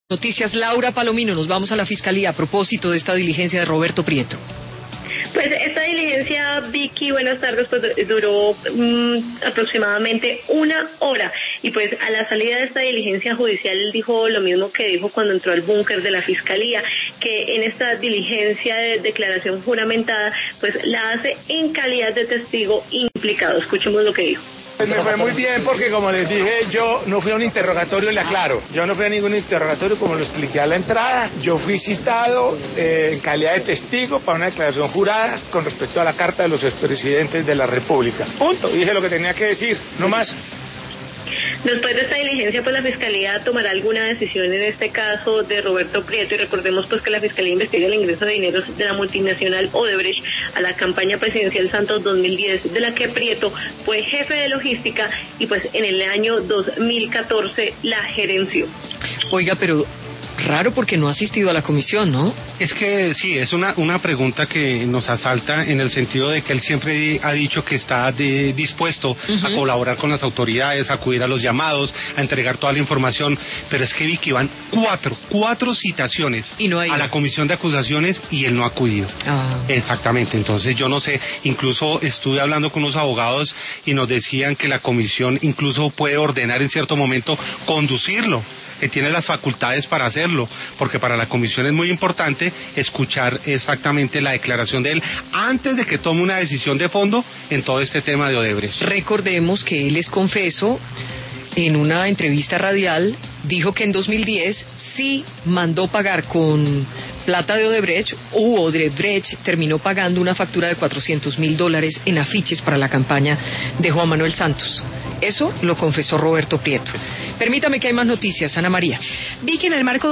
Noticias, Laura Palomino, nos vamos a la Fiscalía a propósito de esta diligencia de Roberto Prieto. Pues esta diligencia, Vicky, buenas tardes, pues duró aproximadamente 1 hora y pues a la salida de esta diligencia judicial él dijo lo mismo que dijo cuando entró al búnker de la Fiscalía, que en esta diligencia de declaración juramentada pues la hace en calidad de testigo implicado. Escuchemos lo que dijo. Me fue muy bien porque, como les dije, yo no fui a un interrogatorio, le aclaro. Yo no fui a ningún interrogatorio, como lo expliqué a la entrada. Yo fui citado en calidad de testigo para una declaración jurada con respecto a la carta de los expresidentes de la República. Punto. Dije lo que tenía que decir, no más. Después de esta diligencia, pues la Fiscalía tomará alguna decisión en este caso de Roberto Prieto, y recordemos pues que la Fiscalía investiga el ingreso de dineros de la multinacional Odebrecht a la campaña presidencial Santos 2010, de la que Prieto fue jefe de logística y pues en el año 2014 la gerenció. Oiga, pero raro porque no ha asistido a la comisión, ¿no? Es que sí, es una pregunta que nos asalta en el sentido de que él siempre ha dicho que está dispuesto a colaborar con las autoridades, a acudir a los llamados, a entregar toda la información, pero es que Vicky, van cuatro citaciones y no a la comisión de acusaciones y él no ha acudido. Exactamente, entonces yo no sé, incluso estuve hablando con unos abogados y nos decían que la comisión incluso puede ordenar en cierto momento conducirlo, que tiene las facultades para hacerlo, porque para la comisión es muy importante escuchar exactamente la declaración de él antes de que tome una decisión de fondo en todo este tema de Odebrecht. Recordemos que él es confeso, en una entrevista radial dijo que en 2010 sí mandó pagar con plata de Odebrecht, o Odebrecht terminó pagando una factura de $400,000 en afiches para la campaña de Juan Manuel Santos. Eso lo confesó Roberto Prieto. Permítame que hay más noticias, Ana María. Vicky, en el marco